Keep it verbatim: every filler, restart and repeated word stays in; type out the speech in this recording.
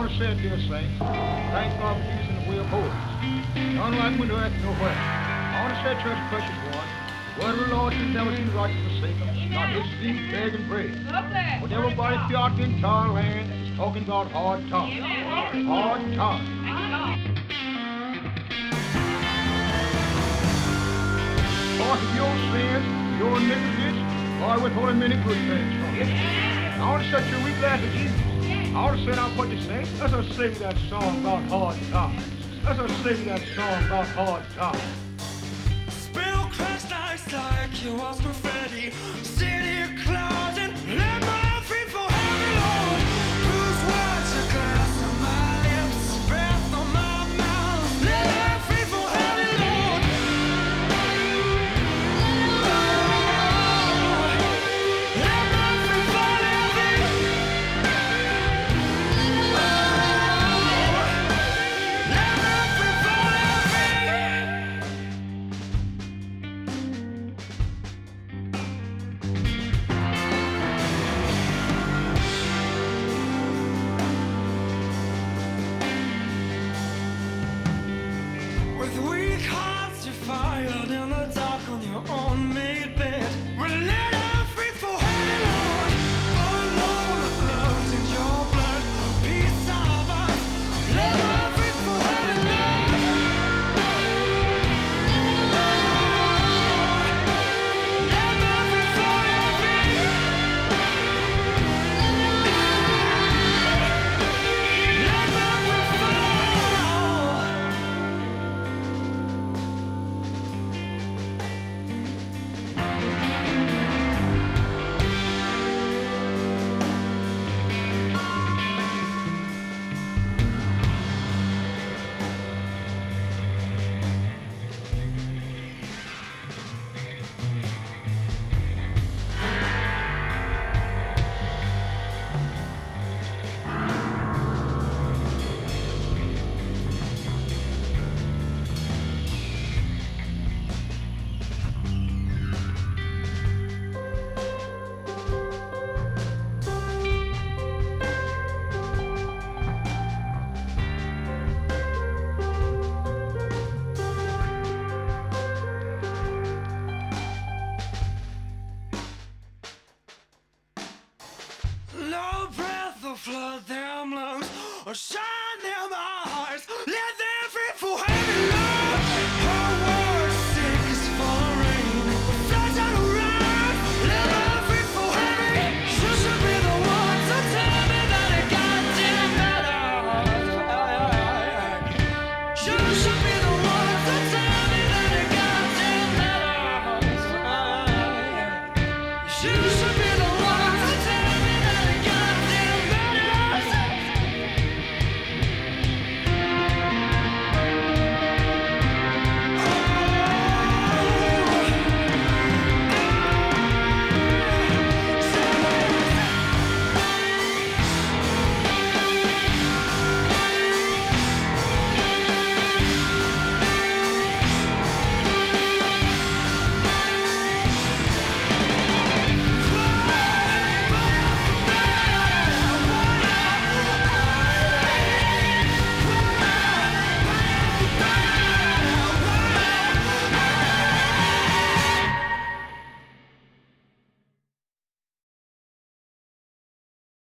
want to say it, dear saints. Thank God for Jesus in the way of holiness. None like him in the earth nowhere. I want to say, church, precious one, the word of the Lord says never see the righteous forsaken, not his seed beg and bread. But everybody throughout the entire land is talking about hard times. Hard times. Because of your sins, your iniquities, Lord, withholding many good things from you. I want to set your weak glad to Jesus. I want to say now what you say. Let's us sing that song about hard times. Let's us sing that song about hard times. Spill crushed ice like you was confetti. City clouds and let my feet for heavy, Lord. Bruce, watch a glass on my lips, breath on my mouth. Let my feet for heavy, Lord. Let my feet for heavy. Let my feet for with weak hearts you fired in the dark on your own made bed. We're let out free for heavy, Lord. Oh Lord, love's in your blood, peace of us. Let out free for heavy, Lord. Let out free for heavy. Let out free for no breath will flood them lungs or shine.